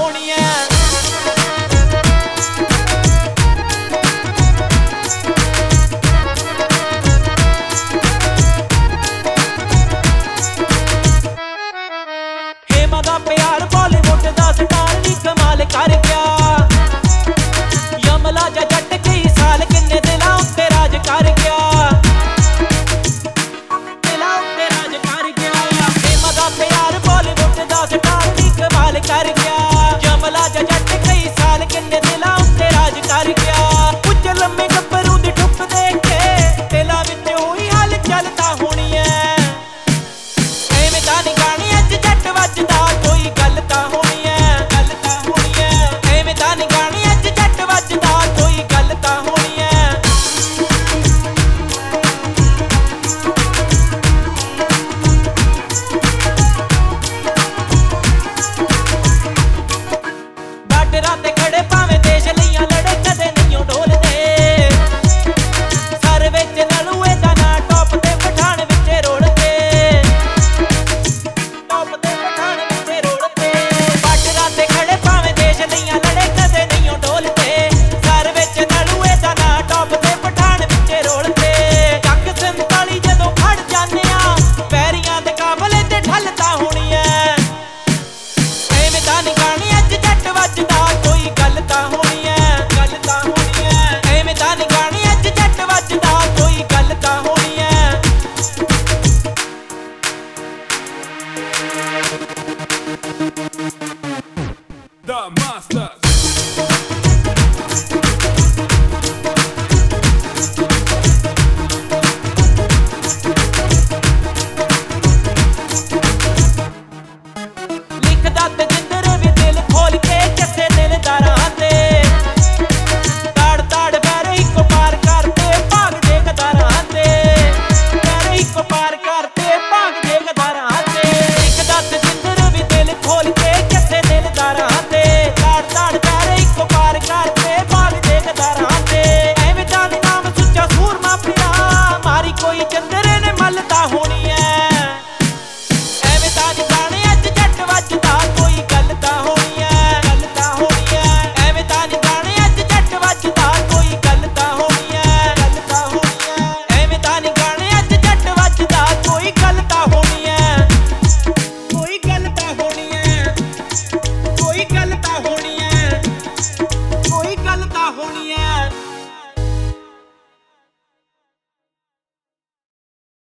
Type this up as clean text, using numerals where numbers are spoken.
ਹੋਣੀ ਐ। ਹੇਮਾ ਦਾ ਪਿਆਰ ਬਾਲੀਵੁੱਡ ਦਾ ਸਟਾਰ ਨੀ ਕਮਾਲ ਕਰ ਗਿਆ। ਯਮਲਾ ਜਾ ਜੱਟ ਕਈ ਸਾਲ ਕਿੰਨੇ ਦਿਲਾਂ ਉੱਤੇ ਰਾਜ ਕਰ ਗਿਆ। ਦਿਲਾਂ ਉੱਤੇ ਰਾਜ ਕਰ ਗਿਆ। ਹੇਮਾ ਦਾ ਪਿਆਰ ਬਾਲੀਵੁੱਡ ਦਾ ਸਟਾਰ ਨੀ ਕਮਾਲ ਕਰ ਗਿਆ। ਯਮਲਾ ਜਾ ਜੱਟ ਕਈ ਸਾਲ ਕਿੰਨੇ ਦਿਲਾਂ ਉੱਤੇ ਰਾਜ ਕਰ ਗਿਆ। ਕੁਝ ਲੰਮੇ ਗੱਭਰੂ ਦੀ ਠੁੱਕ ਦੇਖ ਕੇ ਦਿਲਾਂ ਵਿੱਚ ਹੋਈ ਹਲਚਲ ਤਾਂ ਹੋਣੀ ਐ। ਐਵੇਂ ਤਾਂ ਨੀ ਗਾਣੇ ਅੱਜ ਜੱਟ ਵੱਜਦਾ ਕੋਈ ਗੱਲ ਤਾਂ ਹੋਣੀ ਐ। ਗੱਲ ਤਾਂ ਹੋਣੀ ਐ। ਐਵੇਂ ਤਾਂ ਨੀ ਗਾਣੇ ਅੱਜ ਜੱਟ ਵੱਜਦਾ ਕੋਈ ਗੱਲ ਤਾਂ ਹੋਣੀ ਐ। ਬਾਰਡਰਾਂ ਤੇ ਖੜੇ ਭਾਵੇਂ ਦੇਸ਼ ਲਈਆਂ ਲੜੇ ਕਦੇ ਨਹੀਂਓ ਡੋਲਦੇ। ਸਰ ਵਿੱਚ ਨਲੂਏ ਦਾ ਨਾਂ ਟੌਪ ਤੇ ਪਠਾਨ ਵਿੱਚੇ ਰੋਲਦੇ। ਟੌਪ ਤੇ ਪਠਾਨ ਵਿੱਚੇ ਰੋਲਦੇ। ਬਾਰਡਰਾਂ ਤੇ ਖੜੇ ਭਾਵੇਂ ਦੇਸ਼ ਲਈਆਂ ਲੜੇ ਕਦੇ ਨਹੀਂਓ ਡੋਲਦੇ। ਸਰ ਵਿੱਚ ਨਲੂਏ ਦਾ ਨਾਂ ਟੌਪ ਤੇ ਪਠਾਨ ਵਿੱਚੇ ਰੋਲਦੇ। ਜੱਗ 47 ਜਦੋਂ ਖੜ ਜਾਂਦੇ ਆ ਪੈਰੀਆਂ ਦੇ ਕਾਬਲੇ ਤੇ ਠੱਲ ਤਾਂ ਹੋਣੀ ਐ। ਐਵੇਂ ਤਾਂ ਨੀ ਗਾਣੇ ਅੱਜ ਜੱਟ ਵੱਜਦਾ ਕੋਈ ਗੱਲ ਤਾਂ ਹੋਣੀ ਐ। ਗੱਲ ਤਾਂ ਹੋਣੀ ਐ। ਐਵੇਂ ਤਾਂ ਨੀ ਗਾਣੇ ਅੱਜ ਜੱਟ ਵੱਜਦਾ ਕੋਈ ਗੱਲ ਤਾਂ ਹੋਣੀ ਐ। The Masters. ਲਿਖਦਾ ਤਜਿੰਦਰ ਵੀ ਦਿਲ ਖੋਲ ਕੇ ਕਿਸੇ ਦਿਲਦਾਰਾਂ ਤੇ। ਤਾੜ ਤਾੜ ਪੈਰ ਇੱਕੋ ਪਾਰ ਕਰਦੇ ਭਾਗ ਦੇ ਗਦਾਰਾਂ ਤੇ। ਪੈਰ ਇੱਕੋ ਪਾਰ ਕਰਦੇ ਭਾਗ ਦੇ ਗਦਾਰਾਂ ਤੇ। ਲਿਖਦਾ ਤਜਿੰਦਰ ਵੀ ਦਿਲ ਖੋਲ ਕੇ ਕਿਸੇ ਦਿਲਦਾਰਾਂ ਤੇ। ਤਾੜ ਤਾੜ ਪੈਰ ਇੱਕੋ ਪਾਰ ਕਰਦੇ ਭਾਗ ਦੇ ਗਦਾਰਾਂ ਤੇ। ਐਵੇਂ ਤਾਂ ਨੀ ਨਾਮ ਸੁੱਚਾ ਸੂਰਮਾ ਪਿਆ ਮਾਰੀ ਕੋਈ ਚੰਦਰੇ ਨੇ ਮੱਲ ਤਾਂ ਹੋਣੀ ਐ। ਐਵੇਂ ਤਾਂ ਨੀ ਗਾਣੇ ਅੱਜ ਜੱਟ ਵੱਜਦਾ ਕੋਈ ਗੱਲ ਤਾਂ ਹੋਣੀ ਐ। ਗੱਲ ਤਾਂ ਹੋਣੀ ਐ। ਐਵੇਂ ਤਾਂ ਨੀ ਗਾਣੇ ਅੱਜ ਜੱਟ ਵੱਜਦਾ ਕੋਈ ਗੱਲ ਤਾਂ ਹੋਣੀ ਐ। ਗੱਲ ਤਾਂ ਹੋਣੀ ਐ। ਐਵੇਂ ਤਾਂ ਨੀ ਗਾਣੇ ਅੱਜ ਜੱਟ ਵੱਜਦਾ ਕੋਈ ਗੱਲ ਤਾਂ ਹੋਣੀ ਐ। ਕੋਈ ਗੱਲ ਤਾਂ ਹੋਣੀ ਐ। ਕੋਈ ਗੱਲ ਤਾਂ ਹੋਣੀ ਐ। ਕੋਈ ਗੱਲ ਤਾਂ ਹੋਣੀ ਐ।